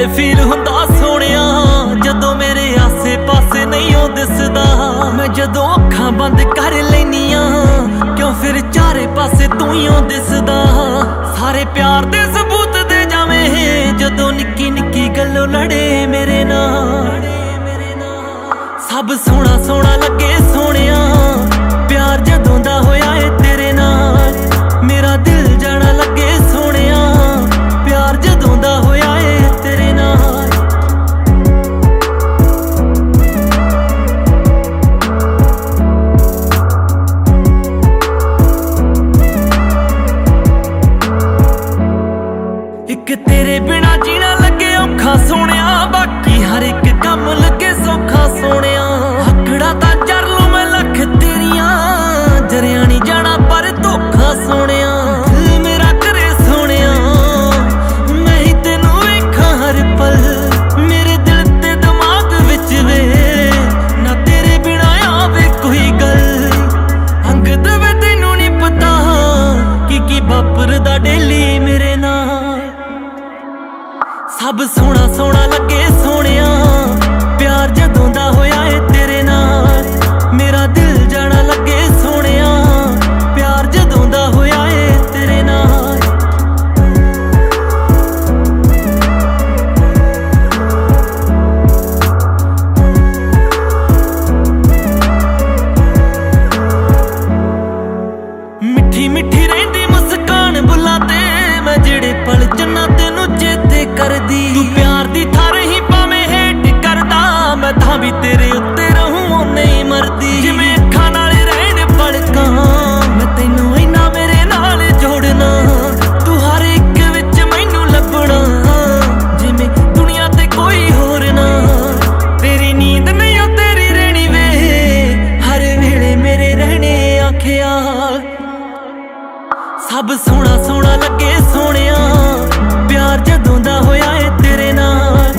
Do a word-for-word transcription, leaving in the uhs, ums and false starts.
Wed feel ਹੁੰਦਾ ਸੋਹਣਿਆ ਜਦੋਂ ਮੇਰੇ ਆਸੇ ਪਾਸੇ ਨਹੀਂ ਉਹ ਦਿਸਦਾ। ਮੈਂ ਜਦੋਂ ਅੱਖਾਂ ਬੰਦ ਕਰ ਲੈਨੀ ਆ ਕਿਉਂ ਫਿਰ ਚਾਰੇ ਪਾਸੇ ਤੂੰ ਹੀ ਉਹ ਦਿਸਦਾ। ਸਾਰੇ ਪਿਆਰ ਦੇ ਸਬੂਤ ਦੇ ਜਾਵੇਂ ਜਦੋਂ ਨਿੱਕੀ ਨਿੱਕੀ ਗੱਲੋਂ ਲੜੇ ਮੇਰੇ ਨਾਲ। ਸਭ ਸੋਹਣਾ ਸੋਹਣਾ ਲੱਗੇ ਸੋਹਣਿਆ ਪਿਆਰ ਜਦੋਂ ਦਾ ਹੋਇਆ ਏ ਤੇਰੇ ਨਾਲ। ਮੇਰਾ ਦਿਲ ਜਾਣਾ ਲੱਗੇ ਸੋਹਣਿਆ ਪਿਆਰ ਜਦੋਂ ਦਾ ਹੋਇਆ ਏ ਤੇਰੇ ਨਾਲ। ਇੱਕ ਤੇਰੇ ਬਿਨਾ ਜੀਣਾ ਲੱਗੇ ਔਖਾ ਸੋਹਣਿਆ ਬਾਕੀ ਹਰ ਇੱਕ ਕੰਮ ਲੱਗੇ ਸੌਖਾ ਸੋਹਣਿਆ। ਹੱਕੜਾ ਤਾਂ ਜਰ ਲੂ ਮੈਂ ਲੱਖ ਤੇਰੀਆਂ ਜਰਿਆ ਨੀ ਜਾਣਾ ਪਰ ਧੋਖਾ ਸੋਹਣਿਆ। ਦਿਲ ਮੇਰਾ ਕਰੇ ਸੋਹਣਿਆ ਮੈਂ ਹੀ ਤੈਨੂੰ ਵੇਖਾਂ ਹਰ ਪਲ। ਮੇਰੇ ਦਿਲ ਤੇ ਦਿਮਾਗ ਵਿੱਚ ਵੇ ਨਾ ਤੇਰੇ ਬਿਨਾ ਆਵੇ ਕੋਈ ਗੱਲ। ਅੰਗ ਦਵੇ ਤੈਨੂੰ ਨੀ ਪਤਾ ਕੀ ਕੀ ਵਾਪਰਦਾ ਡੇਲੀ ਮੇਰੇ ਨਾਲ। ਸਭ ਸੋਹਣਾ ਸੋਹਣਾ ਲੱਗੇ ਸੋਹਣਿਆ ਪਿਆਰ ਜਦੋਂ ਦਾ ਹੋਇਆ ਏ ਤੇਰੇ ਨਾਲ। ਮੇਰਾ ਦਿਲ ਜਾਣਾ ਲੱਗੇ ਸੋਹਣਿਆ ਪਿਆਰ ਜਦੋਂ ਦਾ ਹੋਇਆ ਏ ਤੇਰੇ ਨਾਲ। ਮਿੱਠੀ ਮਿੱਠੀ ਰਹਿੰਦੀ ਮੁਸਕਾਨ ਬੁੱਲਾਂ ਤੇ ਮੈਂ ਜਿਹੜੇ ਪਲ ਚੰਨਾ ਤੈਨੂੰ ਚੇਤੇ ਕਰਦੀ। ਤੂੰ ਪਿਆਰ ਦੀ ਥਾਰ ਹੀ ਭਾਵੇਂ ਹੇਟ ਕਰਦਾ ਮੈਂ ਤਾਂ ਵੀ ਤੇਰੇ ਉੱਤੇ ਰਹੂੰ ਓਨੇ ਹੀ ਮਰਦੀ। ਜਿਵੇਂ ਅੱਖਾਂ ਨਾਲ ਰਹਿਣ ਪਲਕਾਂ ਮੈਂ ਤੈਨੂੰ ਇੰਨਾ ਮੇਰੇ ਨਾਲ ਜੋੜਨਾ। ਤੂੰ ਹਰ ਇੱਕ ਵਿੱਚ ਮੈਨੂੰ ਲੱਭਣਾ ਜਿਵੇਂ ਦੁਨੀਆ ਤੇ ਕੋਈ ਹੋਰ ਨਾ। ਤੇਰੀ ਨੀਂਦ ਨਹੀਂ ਉਹ ਤੇਰੀ ਰਹਿਣੀ ਵੇ ਹਰ ਵੇਲੇ ਮੇਰੇ ਰਹਿਣੇ ਆਖਿਆ। ਸਭ ਸੋਹਣਾ ਸੋਹਣਾ ਲੱਗੇ ਸੋਹਣਿਆ ਪਿਆਰ ਜਦੋਂ ਦਾ ਹੋਇਆ ਏ ਤੇਰੇ ਨਾਲ।